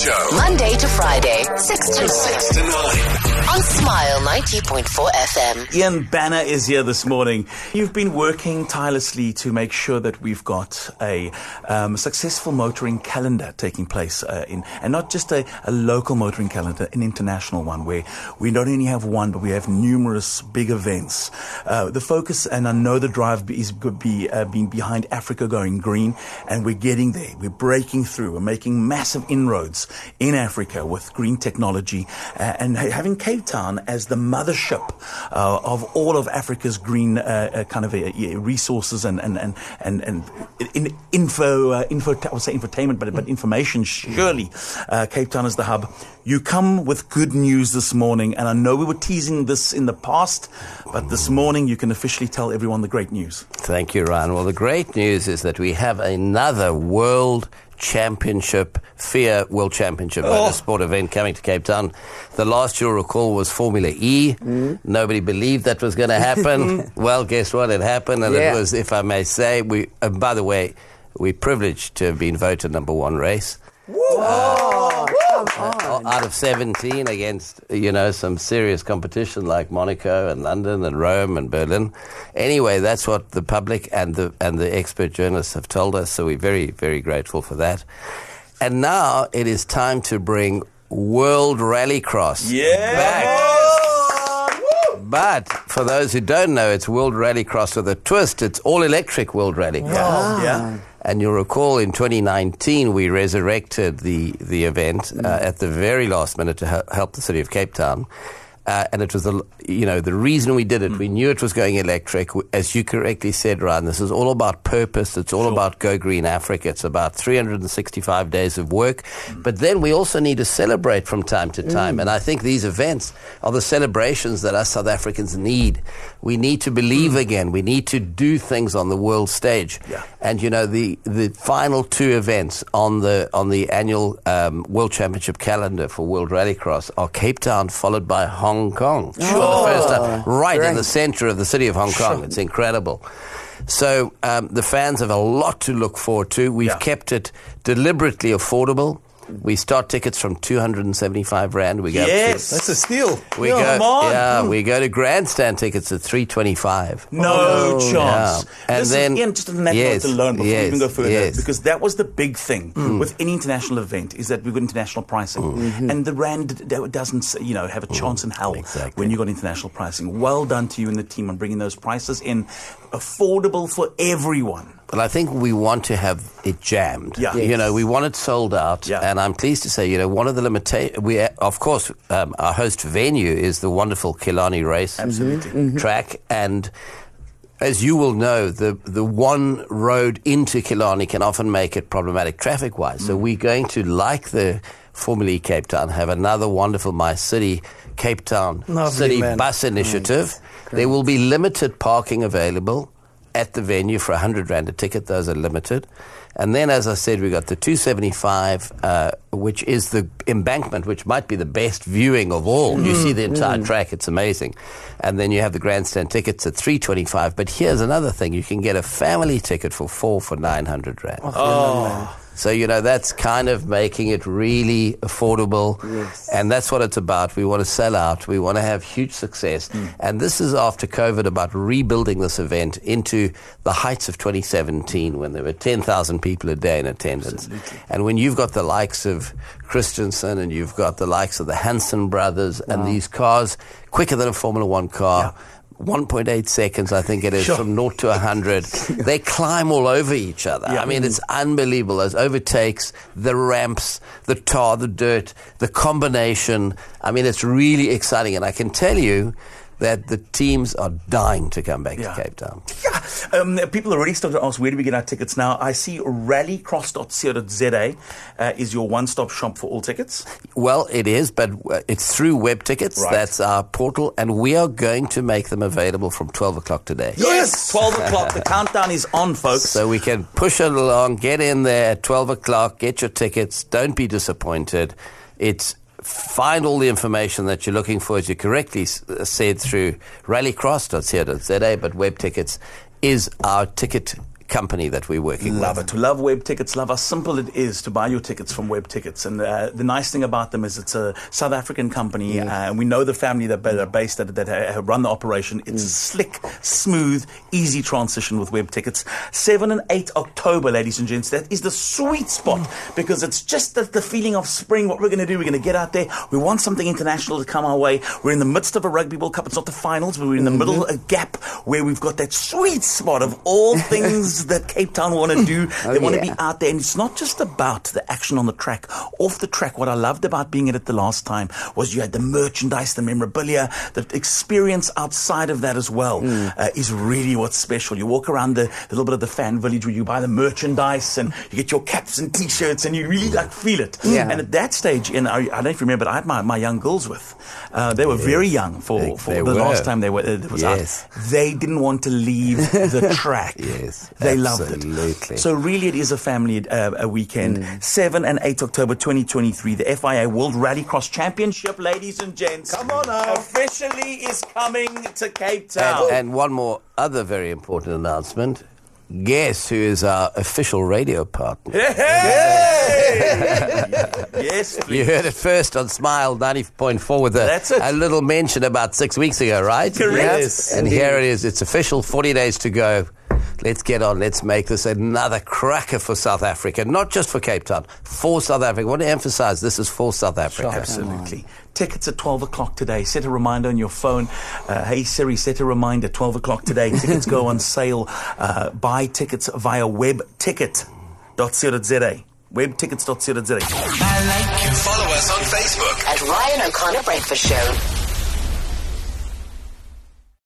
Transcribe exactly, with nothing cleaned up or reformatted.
Show. Monday to Friday, six to nine. six to nine. On Smile ninety point four F M. Ian Banner is here this morning. You've been working tirelessly to make sure that we've got a um, successful motoring calendar taking place uh, in, and not just a, a local motoring calendar, an international one where we not only have one, but we have numerous big events. Uh, the focus, and I know the drive is going to be uh, being behind Africa going green, and we're getting there. We're breaking through. We're making massive inroads in Africa with green technology uh, and ha- having Cape Town as the mothership uh, of all of Africa's green uh, uh, kind of uh, yeah, resources and and and and, and in, info uh, info I would say infotainment, but but information. Surely, uh, Cape Town is the hub. You come with good news this morning, and I know we were teasing this in the past, but this morning you can officially tell everyone the great news. Thank you, Ryan. Well, the great news is that we have another World Championship, F I A World Championship Oh. motorsport event coming to Cape Town. The last you'll recall was Formula E. Mm. Nobody believed that was going to happen. Well, guess what? It happened, and Yeah. it was, if I may say, we. Uh, by the way, we're privileged to have been voted number one race. Oh, come Uh, on. out of seventeen against, you know, some serious competition like Monaco and London and Rome and Berlin. Anyway, that's what the public and the and the expert journalists have told us, so we're very, very grateful for that. And now it is time to bring World Rallycross back. But for those who don't know, it's World Rallycross with a twist. It's all-electric World Rallycross. Yeah. yeah. And you'll recall in twenty nineteen, we resurrected the, the event uh, at the very last minute to he- help the city of Cape Town. Uh, and it was, the, you know, the reason we did it, we knew it was going electric. As you correctly said, Ryan, this is all about purpose. It's all Sure. about Go Green Africa. It's about three hundred sixty-five days of work. But then we also need to celebrate from time to time. And I think these events are the celebrations that us South Africans need. We need to believe again. We need to do things on the world stage. Yeah. And, you know, the, the final two events on the on the annual um, World Championship calendar for World Rallycross are Cape Town, followed by Hong Kong. Sure. For the first time, right Great. in the center of the city of Hong Kong. Sure. It's incredible. So um, the fans have a lot to look forward to. We've Yeah. kept it deliberately affordable. We start tickets from two hundred seventy-five rand. We go Yes. That's a steal. to, we Come go, on. yeah, we go to grandstand tickets at three twenty-five. No Oh, chance. yeah. And Listen, then- Ian, just on that yes, note alone, before yes, we even go further, yes. because that was the big thing with any international event, is that we've got international pricing. Mm-hmm. And the rand d- doesn't, you know, have a chance in hell Exactly. when you got international pricing. Well done to you and the team on bringing those prices in, affordable for everyone. But I think we want to have it jammed. Yeah. You know, we want it sold out. Yeah. And I'm pleased to say, you know, one of the limitations, we, of course, um, our host venue is the wonderful Killarney Race Absolutely. track. And as you will know, the, the one road into Killarney can often make it problematic traffic-wise. So we're going to, like the Formula E Cape Town, have another wonderful My City Cape Town Lovely, City man. Bus Initiative. There will be limited parking available at the venue for one hundred rand a ticket. Those are limited. And then, as I said, we got the two seventy-five, uh, which is the embankment, which might be the best viewing of all. You see the entire track. It's amazing. And then you have the grandstand tickets at three twenty-five. But here's another thing. You can get a family ticket for four for nine hundred rand. Oh. So, you know, that's kind of making it really affordable. Yes. And that's what it's about. We want to sell out. We want to have huge success. And this is after COVID about rebuilding this event into the heights of twenty seventeen when there were ten thousand people a day in attendance. Absolutely. And when you've got the likes of Christensen and you've got the likes of the Hansen brothers and these cars quicker than a Formula One car, one point eight seconds, I think it is, Sure. from zero to one hundred. They climb all over each other. Yeah. I mean, it's unbelievable. Those overtakes, the ramps, the tar, the dirt, the combination. I mean, it's really exciting. And I can tell you that the teams are dying to come back Yeah. to Cape Town. Yeah. Um, people already started to ask, where do we get our tickets now? I see rallycross dot co dot za uh, is your one-stop shop for all tickets. Well, it is, but uh, it's through Web Tickets. Right. That's our portal, and we are going to make them available from twelve o'clock today. Yes! twelve o'clock. The countdown is on, folks. So we can push it along, get in there at twelve o'clock, get your tickets. Don't be disappointed. It's find all the information that you're looking for, as you correctly s- said, through rallycross dot co dot za, but Web Tickets is our ticket company that we're working Love with. it. To love Web Tickets, love how simple it is to buy your tickets from Web Tickets. And uh, the nice thing about them is it's a South African company, uh, and we know the family that are based at that have run the operation. It's mm. slick, smooth, easy transition with Web Tickets. seven and eight October, ladies and gents, that is the sweet spot mm. because it's just the, the feeling of spring. What we're going to do, we're going to get out there. We want something international to come our way. We're in the midst of a Rugby World Cup. It's not the finals, but we're in the mm-hmm. middle, a gap where we've got that sweet spot of all things that Cape Town want to do. Oh, they want to yeah. be out there, and it's not just about the action on the track. Off the track, what I loved about being at it the last time was you had the merchandise, the memorabilia, the experience outside of that as well mm. uh, is really what's special. You walk around the, the little bit of the fan village where you buy the merchandise and you get your caps and t-shirts and you really like feel it. Yeah. And at that stage, and I, I don't know if you remember, but I had my, my young girls with. Uh, they were yes. very young for, they, for they the were. last time they were it was yes. out. They didn't want to leave the track. Yes, they absolutely. loved it. So really, it is a family uh, a weekend. Mm. seven and eight October twenty twenty-three, the F I A World Rallycross Championship, ladies and gents, come on now, officially is coming to Cape Town. And, and one more other very important announcement. Guess who is our official radio partner? Hey! Hey! Yes, please. You heard it first on Smile ninety point four with a, a little mention about six weeks ago, right? Correct. Yes. And Indeed. here it is. It's official. forty days to go. Let's get on. Let's make this another cracker for South Africa. Not just for Cape Town. For South Africa. I want to emphasize this is for South Africa. Sure. Absolutely. Tickets at twelve o'clock today. Set a reminder on your phone. Uh, hey Siri, set a reminder, twelve o'clock today. Tickets go on sale. Uh, buy tickets via webticket dot co dot za. webtickets dot co dot za. I like you. Follow us on Facebook at Ryan O'Connor Breakfast Show.